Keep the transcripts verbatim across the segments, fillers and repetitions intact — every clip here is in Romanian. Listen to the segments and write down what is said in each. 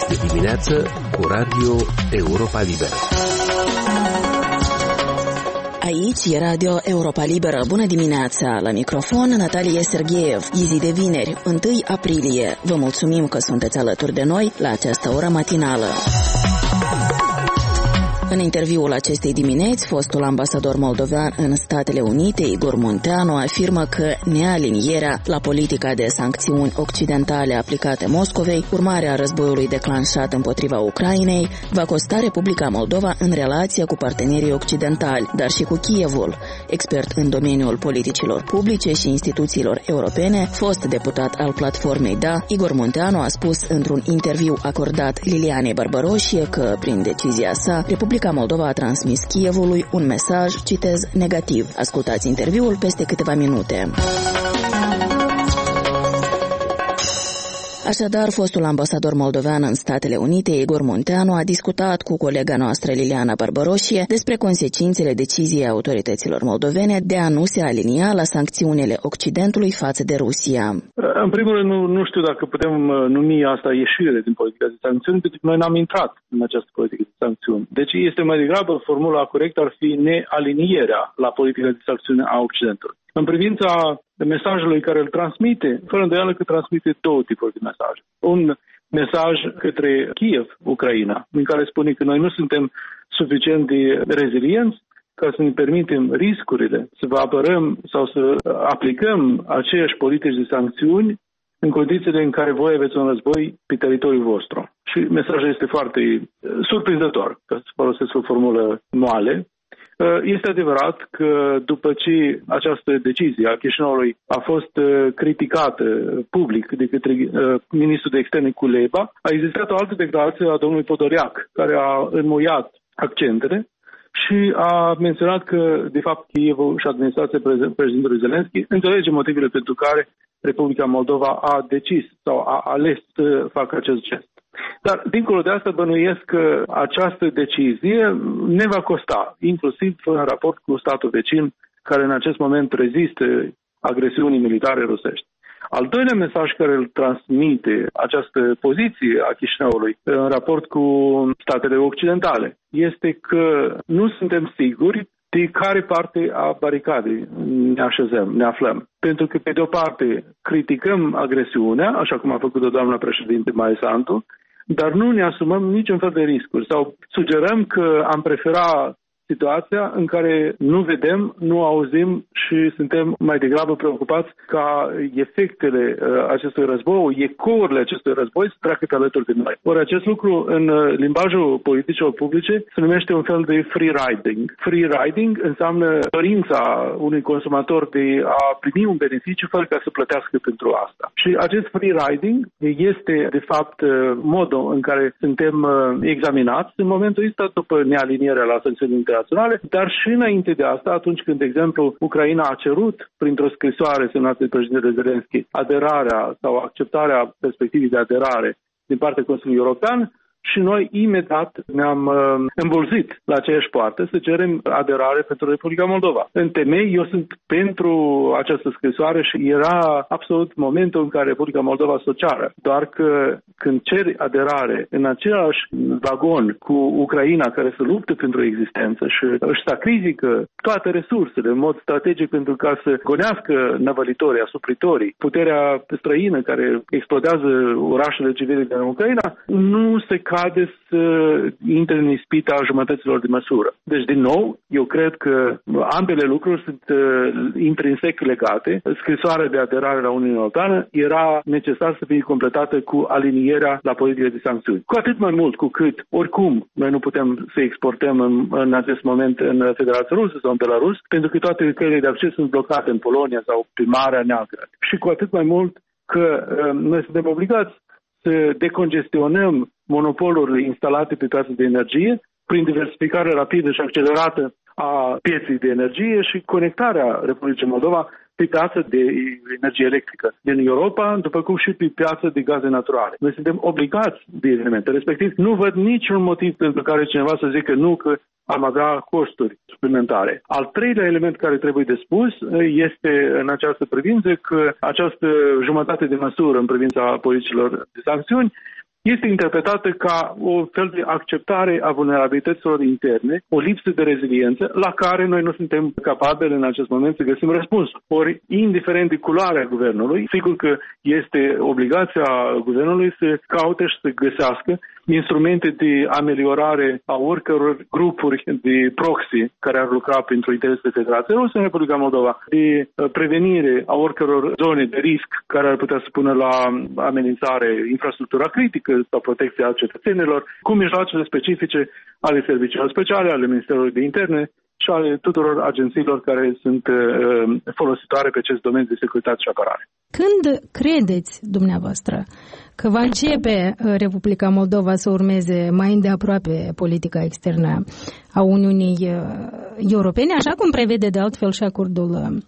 Este dimineață cu Radio Europa Liberă. Aici e Radio Europa Liberă. Bună dimineața! La microfon, Natalia Sergeev. E zi de vineri, întâi aprilie. Vă mulțumim că sunteți alături de noi la această oră matinală. În interviul acestei dimineți, fostul ambasador moldovean în Statele Unite, Igor Munteanu, afirmă că nealinierea la politica de sancțiuni occidentale aplicate Moscovei, urmare a războiului declanșat împotriva Ucrainei, va costa Republica Moldova în relația cu partenerii occidentali, dar și cu Kievul. Expert în domeniul politicilor publice și instituțiilor europene, fost deputat al platformei D A, Igor Munteanu a spus într-un interviu acordat Lilianei Barbăroșie că, prin decizia sa, Republica Moldova a transmis Kievului un mesaj, citez, negativ. Ascultați interviul peste câteva minute. Așadar, fostul ambasador moldovean în Statele Unite, Igor Munteanu, a discutat cu colega noastră Liliana Barbăroșie despre consecințele deciziei autorităților moldovene de a nu se alinia la sancțiunile Occidentului față de Rusia. În primul rând, nu, nu știu dacă putem numi asta ieșire din politica de sancțiuni, pentru că noi n-am intrat în această politică de sancțiuni. Deci este mai degrabă, formula corectă ar fi nealinierea la politica de sancțiuni a Occidentului. În privința mesajului care îl transmite, fără îndoială că transmite două tipuri de mesaje. Un mesaj către Kiev, Ucraina, în care spune că noi nu suntem suficient de rezilienți ca să ne permitem riscurile, să vă apărăm sau să aplicăm aceeași politici de sancțiuni în condițiile în care voi aveți un război pe teritoriul vostru. Și mesajul este foarte surprinzător, ca să folosesc o formulă moale. Este adevărat că după ce această decizie a Chișinăului a fost criticată public de către ministrul de externe Kuleba, a existat o altă declarație a domnului Podoriac, care a înmuiat accentele și a menționat că, de fapt, Kievul și administrația președintelui Zelenski înțelege motivele pentru care Republica Moldova a decis sau a ales să facă acest gest. Dar, dincolo de asta, bănuiesc că această decizie ne va costa, inclusiv în raport cu statul vecin, care în acest moment rezistă agresiunii militare rusești. Al doilea mesaj care îl transmite această poziție a Chișinăului în raport cu statele occidentale este că nu suntem siguri de care parte a baricadei ne așezăm, ne aflăm. Pentru că, pe de o parte, criticăm agresiunea, așa cum a făcut-o doamna președinte Maia Sandu, dar nu ne asumăm niciun fel de riscuri sau sugerăm că am preferat situația în care nu vedem, nu auzim și suntem mai degrabă preocupați ca efectele uh, acestui război, ecourile acestui război să treacă alături de noi. Ori acest lucru în limbajul politicilor publice se numește un fel de free riding. Free riding înseamnă dorința unui consumator de a primi un beneficiu fără ca să plătească pentru asta. Și acest free riding este de fapt modul în care suntem examinați în momentul ăsta după nealinierea la sancțiuni internaționale, dar și înainte de asta, atunci când, de exemplu, Ucraina a cerut, printr-o scrisoare semnată de președintele Zelenski, aderarea sau acceptarea perspectivei de aderare din partea Consiliului European, și noi imediat ne-am uh, îmbulzit la aceeași poartă să cerem aderare pentru Republica Moldova. În temei, eu sunt pentru această scrisoare și era absolut momentul în care Republica Moldova s-o ceară. Doar că când ceri aderare în același vagon cu Ucraina care se luptă pentru existență și își sacrifică toate resursele în mod strategic pentru ca să gonească năvălitorii, asupritorii, puterea străină care explodează orașele civile din Ucraina, nu se cade să intre în ispita jumătăților de măsură. Deci, din nou, eu cred că ambele lucruri sunt uh, intrinsec legate. Scrisoarea de aderare la Uniunea Europeană era necesar să fie completată cu alinierea la politica de sancțiuni. Cu atât mai mult cu cât, oricum, noi nu putem să exportăm în, în acest moment în Federația Rusă sau în Belarus, pentru că toate căile de acces sunt blocate în Polonia sau pe Marea Neagră. Și cu atât mai mult că uh, noi suntem obligați să decongestionăm monopolurile instalate pe piața de energie prin diversificare rapidă și accelerată a pieței de energie și conectarea Republicii Moldova pe piața de energie electrică din Europa, după cum și pe piața de gaze naturale. Noi suntem obligați de elemente, respectiv nu văd niciun motiv pentru care cineva să zică nu, că am avea costuri suplimentare. Al treilea element care trebuie de spus este în această privință că această jumătate de măsură în privința politicilor de sancțiuni este interpretată ca o fel de acceptare a vulnerabilităților interne, o lipsă de reziliență la care noi nu suntem capabili în acest moment să găsim răspunsul. Ori, indiferent de culoarea guvernului, sigur că este obligația guvernului să caute și să găsească instrumente de ameliorare a oricăror grupuri de proxy care ar lucra pentru interesele Federației Ruse în Republica Moldova, de prevenire a oricăror zone de risc care ar putea să pună la amenințare infrastructura critică sau protecția cetățenilor, cu mijloacele specifice ale serviciilor speciale, ale Ministerului de Interne și ale tuturor agențiilor care sunt uh, folositoare pe acest domeniu de securitate și apărare. Când credeți dumneavoastră că va începe Republica Moldova să urmeze mai îndeaproape politica externă a Uniunii Europene, așa cum prevede de altfel și acordul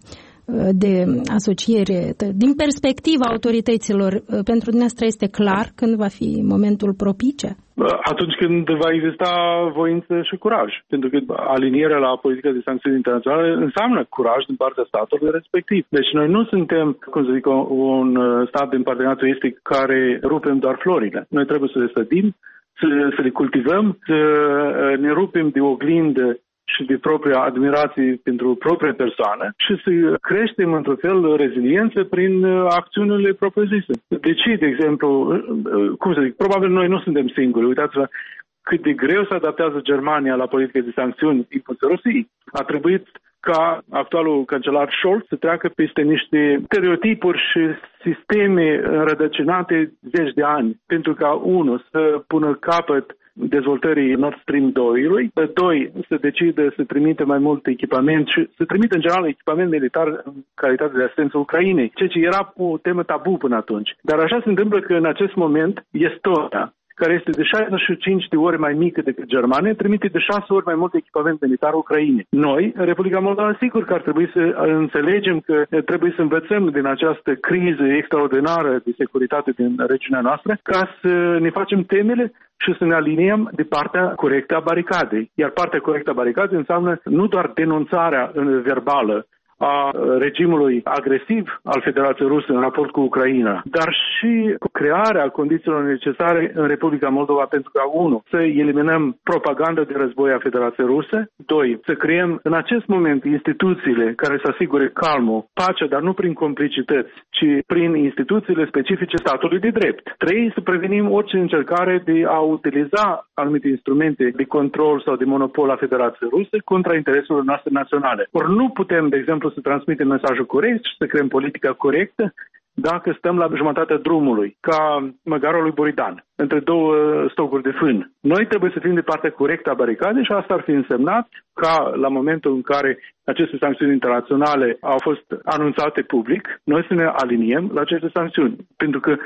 de asociere? Din perspectiva autorităților, pentru dumneavoastră este clar când va fi momentul propice? Atunci când va exista voință și curaj. Pentru că alinierea la politica de sancțiuni internaționale înseamnă curaj din partea statului respectiv. Deci noi nu suntem, cum să zic, un stat din parteneriatul estic care rupem doar florile. Noi trebuie să le sădim, să, să le cultivăm, să ne rupem de oglindă și de propria admirație pentru propria persoană și să creștem într-un fel reziliență prin acțiunile propriu-zise. De ce, de exemplu, cum să zic, probabil noi nu suntem singuri. Uitați-vă cât de greu se adaptează Germania la politica de sancțiuni impusă Rusiei. A trebuit ca actualul cancelar Scholz să treacă peste niște stereotipuri și sisteme înrădăcinate zeci de ani pentru ca, unu, să pună capăt dezvoltării Nord Stream doi-ului, doi, să decidă să trimite mai mult echipament și să trimite în general echipament militar în calitate de asistență Ucrainei, ceea ce era o temă tabu până atunci. Dar așa se întâmplă că în acest moment Estonia, care este de șaizeci și cinci de ori mai mică decât Germania, trimite de șase ori mai mult echipament militar Ucrainei. Noi, Republica Moldova, sigur că ar trebui să înțelegem că trebuie să învățăm din această criză extraordinară de securitate din regiunea noastră ca să ne facem temele și să ne aliniem de partea corectă a baricadei. Iar partea corectă a baricadei înseamnă nu doar denunțarea verbală a regimului agresiv al Federației Ruse în raport cu Ucraina, dar și crearea condițiilor necesare în Republica Moldova pentru ca, unu, să eliminăm propaganda de război a Federației Ruse, doi, să creăm în acest moment instituțiile care să asigure calmul, pacea, dar nu prin complicități, ci prin instituțiile specifice statului de drept. Trei, să prevenim orice încercare de a utiliza anumite instrumente de control sau de monopol a Federației Ruse contra intereselor noastre naționale. Ori nu putem, de exemplu, să transmitem mesajul corect și să creăm politica corectă dacă stăm la jumătatea drumului, ca măgarul lui Buridan, între două stocuri de fân. Noi trebuie să fim de partea corectă a baricadei și asta ar fi însemnat ca la momentul în care aceste sancțiuni internaționale au fost anunțate public, noi să ne aliniem la aceste sancțiuni. Pentru că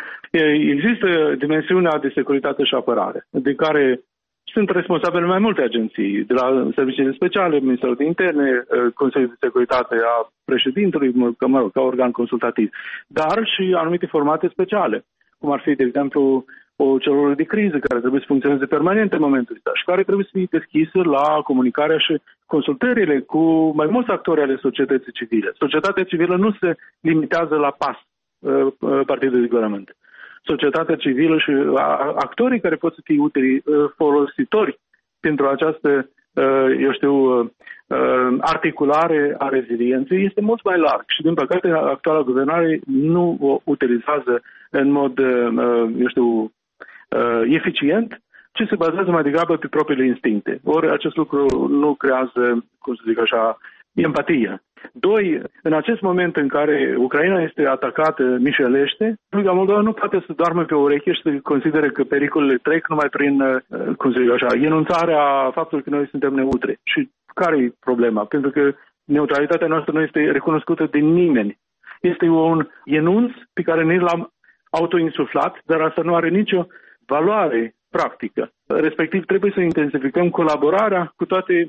există dimensiunea de securitate și apărare, de care sunt responsabile mai multe agenții, de la serviciile speciale, Ministerul de Interne, Consiliul de Securitate a președintelui, mă rog, ca organ consultativ, dar și anumite formate speciale, cum ar fi, de exemplu, o celulă de criză care trebuie să funcționeze permanent în momentul ăsta și care trebuie să fie deschisă la comunicarea și consultările cu mai mulți actori ale societății civile. Societatea civilă nu se limitează la P A S, Partidul de Guvernământ. Societatea civilă și actorii care pot să fie utili, folositori pentru această, eu știu, articulare a rezilienței este mult mai larg și, din păcate, actuala guvernare nu o utilizează în mod, eu știu, eficient, ci se bazează mai degrabă pe propriile instincte. Ori acest lucru nu creează, cum să zic așa, empatie. Doi, în acest moment în care Ucraina este atacată mișelește, Republica Moldova nu poate să doarmă pe ureche și să considere că pericolele trec numai prin, cum să zic așa, enunțarea faptului că noi suntem neutri. Și care e problema? Pentru că neutralitatea noastră nu este recunoscută de nimeni. Este un enunț pe care ne l-am autoinsuflat, dar asta nu are nicio valoare practică. Respectiv, trebuie să intensificăm colaborarea cu toate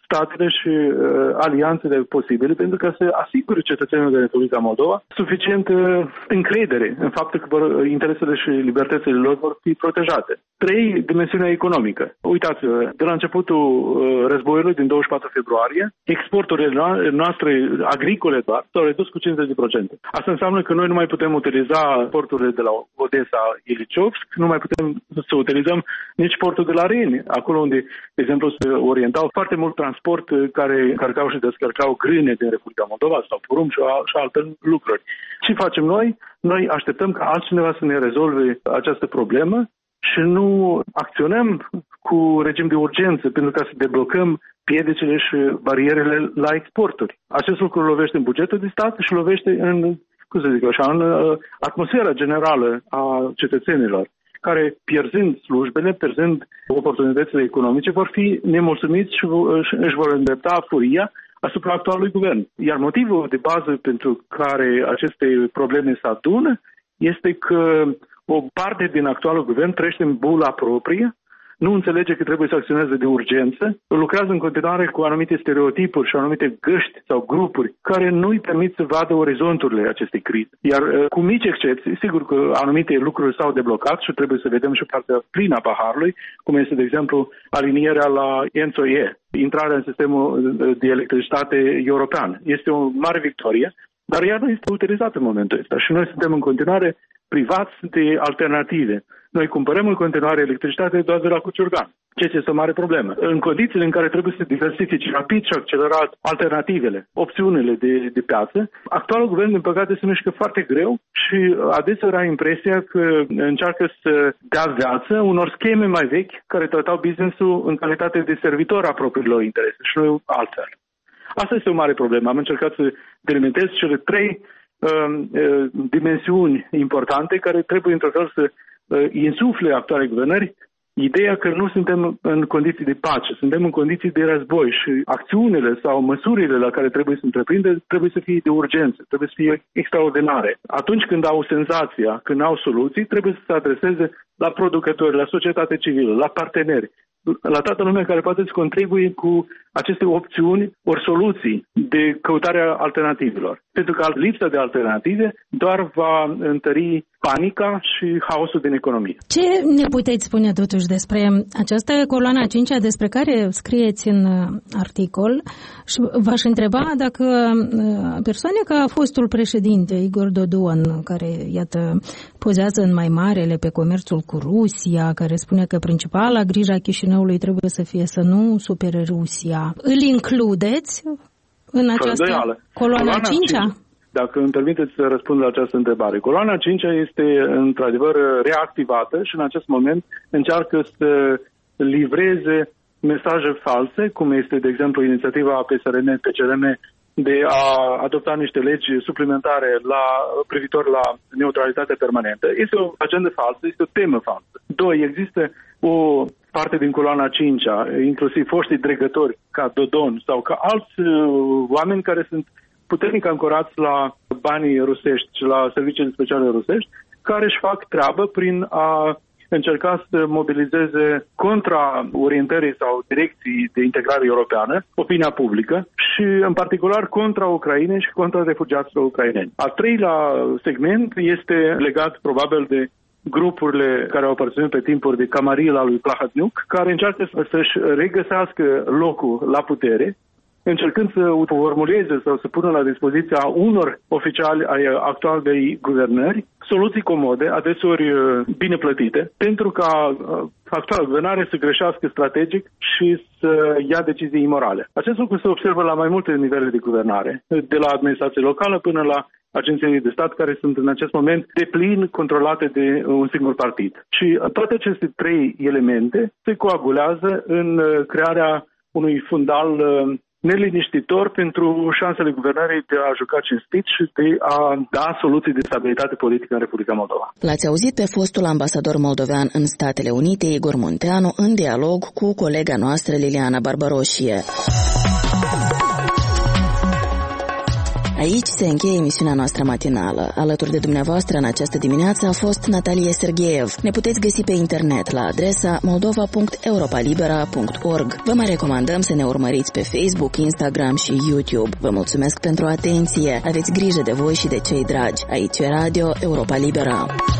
statele și uh, alianțele posibile pentru ca să asigure cetățenilor de Republica Moldova suficient uh, încredere în faptul că vor, interesele și libertățile lor vor fi protejate. Trei, dimensiunea economică. Uitați-vă, de la începutul uh, războiului din douăzeci și patru februarie, exporturile noastre agricole doar s-au redus cu cincizeci la sută. Asta înseamnă că noi nu mai putem utiliza porturile de la Odessa, Iliciovsk, nu mai putem să utilizăm nici portul de la Reni, acolo unde, de exemplu, se orientau foarte mult transport care încărcau și descărcau grâne din Republica Moldova sau porumb și, și alte lucruri. Ce facem noi? Noi așteptăm ca altcineva să ne rezolve această problemă și nu acționăm cu regim de urgență pentru ca să deblocăm piedicile și barierele la exporturi. Acest lucru lovește în bugetul de stat și lovește în, cum să zic așa, în atmosfera generală a cetățenilor, care, pierzând slujbele, pierzând oportunitățile economice, vor fi nemulțumiți și își vor îndrepta furia asupra actualului guvern. Iar motivul de bază pentru care aceste probleme se adună este că o parte din actualul guvern trăiește în bula proprie, nu înțelege că trebuie să acționeze de urgență, lucrează în continuare cu anumite stereotipuri și anumite găști sau grupuri care nu îi permit să vadă orizonturile acestei crize. Iar cu mici excepții, sigur că anumite lucruri s-au deblocat și trebuie să vedem și partea plină a paharului, cum este, de exemplu, alinierea la E N S O E, intrarea în sistemul de electricitate european. Este o mare victorie, dar ea nu este utilizată în momentul ăsta și noi suntem în continuare privați de alternative. Noi cumpărăm în continuare electricitate doar de la Cuciurgan, ceea ce este o mare problemă. În condițiile în care trebuie să diversifici rapid și accelerat alternativele, opțiunile de, de piață, actualul guvern, din păcate, se mișcă foarte greu și adesea are impresia că încearcă să dea viață unor scheme mai vechi care tratau business-ul în calitate de servitor a propriilor interese și nu altfel. Asta este o mare problemă. Am încercat să delimitez cele trei uh, uh, dimensiuni importante care trebuie, într-o fel, să insufle actuale guvernări ideea că nu suntem în condiții de pace, suntem în condiții de război și acțiunile sau măsurile la care trebuie să întreprinde trebuie să fie de urgență, trebuie să fie extraordinare. Atunci când au senzația, când au soluții, trebuie să se adreseze la producători, la societate civilă, la parteneri, la toată lumea care poate să contribuie cu aceste opțiuni ori soluții de căutarea alternativelor. Pentru că lipsa de alternative doar va întări panica și haosul din economie. Ce ne puteți spune totuși despre această coloană a cincea despre care scrieți în articol? Și v-aș întreba dacă persoane ca fostul președinte Igor Dodon, care, iată, pozează în mai marele pe comerțul cu Rusia, care spune că principala grijă a Chișinăului trebuie să fie să nu supere Rusia, îl includeți în această coloană a cincea? Dacă îmi permiteți să răspund la această întrebare. Coloana a cincea este într-adevăr reactivată și în acest moment încearcă să livreze mesaje false, cum este, de exemplu, inițiativa P S R N P C R M de a adopta niște legi suplimentare la, privitor la neutralitate permanentă. Este o agendă falsă, este o temă falsă. Doi, există o parte din coloana a cincea, inclusiv foștii dregători ca Dodon sau ca alți oameni care sunt puternic ancorați la banii rusești și la serviciile speciale rusești, care își fac treabă prin a încerca să mobilizeze contra orientării sau direcții de integrare europeană opinia publică și în particular contra Ucrainei și contra refugiaților ucraineni. Al treilea segment este legat probabil de grupurile care au aparținut pe timpuri de camarila lui Plahotniuc, care încearcă să-și regăsească locul la putere, încercând să formuleze sau să pună la dispoziția unor oficiali ai actualei guvernări soluții comode, adeseori bine plătite, pentru ca actuala guvernare să greșească strategic și să ia decizii imorale. Acest lucru se observă la mai multe nivele de guvernare, de la administrație locală până la agențiile de stat, care sunt în acest moment deplin controlate de un singur partid. Și toate aceste trei elemente se coagulează în crearea unui fundal neliniștitor pentru șansele guvernării de a juca cinstit și de a da soluții de stabilitate politică în Republica Moldova. L-ați auzit pe fostul ambasador moldovean în Statele Unite, Igor Munteanu, în dialog cu colega noastră Liliana Barbaroșie. Aici se încheie emisiunea noastră matinală. Alături de dumneavoastră în această dimineață a fost Natalie Sergeev. Ne puteți găsi pe internet la adresa moldova punct europalibera punct org. Vă mai recomandăm să ne urmăriți pe Facebook, Instagram și YouTube. Vă mulțumesc pentru atenție. Aveți grijă de voi și de cei dragi. Aici e Radio Europa Liberă.